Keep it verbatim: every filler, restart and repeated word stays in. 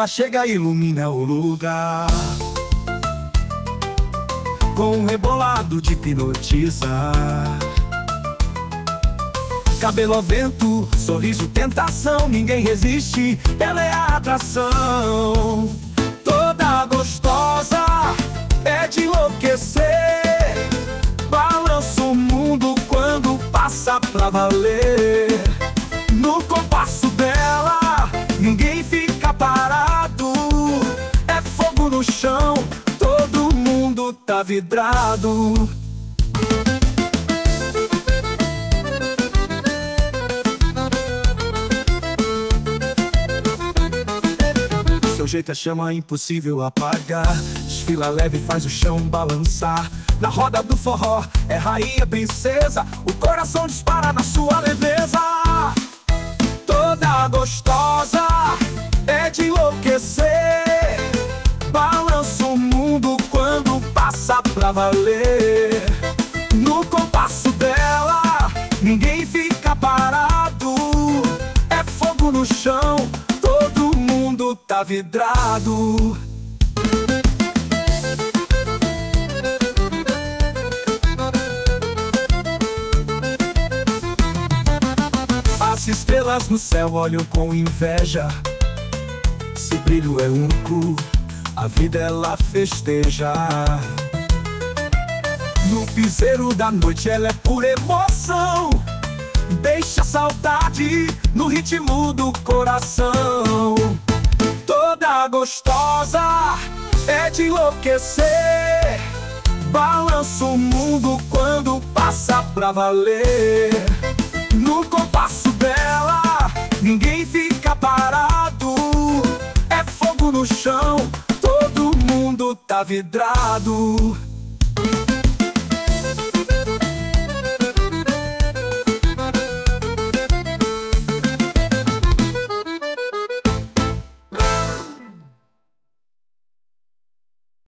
ela chega e ilumina o lugar, com um rebolado de hipnotizar. Cabelo ao vento, sorriso, tentação, ninguém resiste, ela é a atração. Toda gostosa, é de enlouquecer, balança o mundo quando passa pra valer. No compasso dela, ninguém fica parado, é fogo no chão, todo mundo tá vidrado. Seu jeito é chama impossível apagar, desfila leve, faz o chão balançar. Na roda do forró, é rainha, princesa, o coração dispara na sua leveza. Toda gostosa, é de enlouquecer, balança o mundo quando passa pra valer. No compasso dela, ninguém fica parado, é fogo no chão, todo mundo tá vidrado. As estrelas no céu olham com inveja, esse brilho é único, a vida ela festeja. No piseiro da noite ela é pura emoção, deixa a saudade no ritmo do coração. Toda gostosa, é de enlouquecer, balança o mundo quando passa pra valer. No compasso dela, ninguém fica parado, é fogo no chão, todo mundo tá vidrado.